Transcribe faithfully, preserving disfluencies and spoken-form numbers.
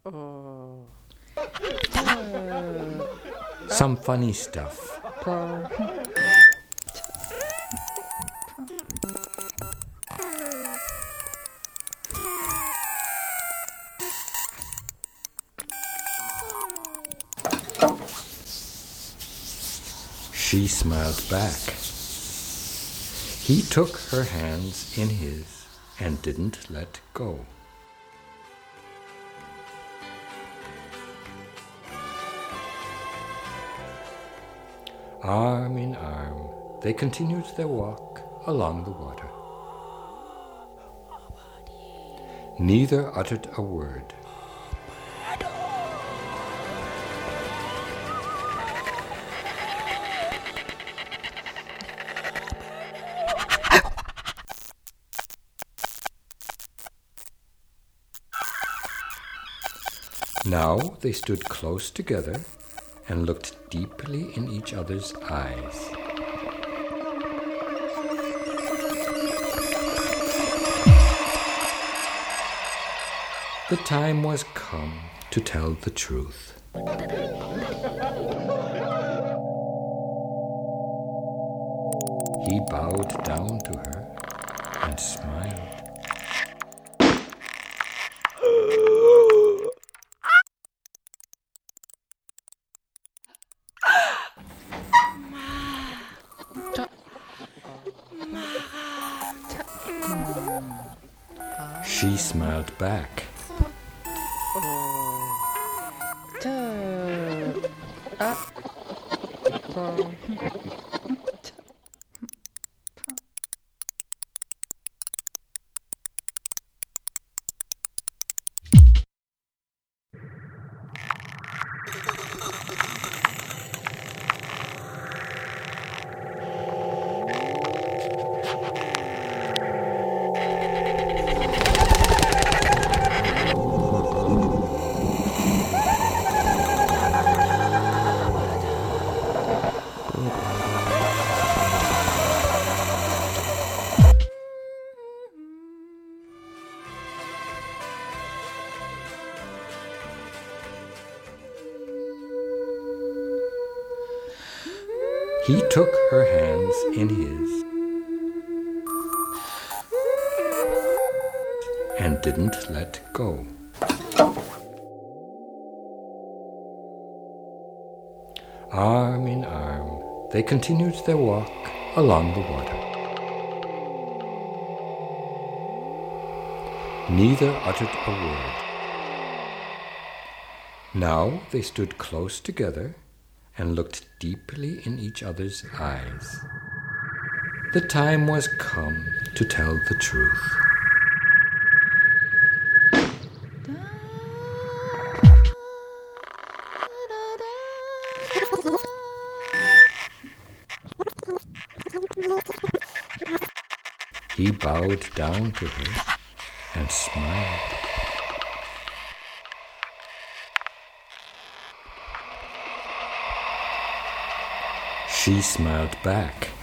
Oh. Some funny stuff. She smiled back. He took her hands in his and didn't let go. Arm in arm, they continued their walk along the water. Neither uttered a word. Now they stood close together and looked deeply in each other's eyes. The time was come to tell the truth. He bowed down to her and smiled. She smiled back. He took her hands in his and didn't let go. Arm in arm, they continued their walk along the water. Neither uttered a word. Now they stood close together and looked deeply in each other's eyes. The time was come to tell the truth. He bowed down to her and smiled. She smiled back.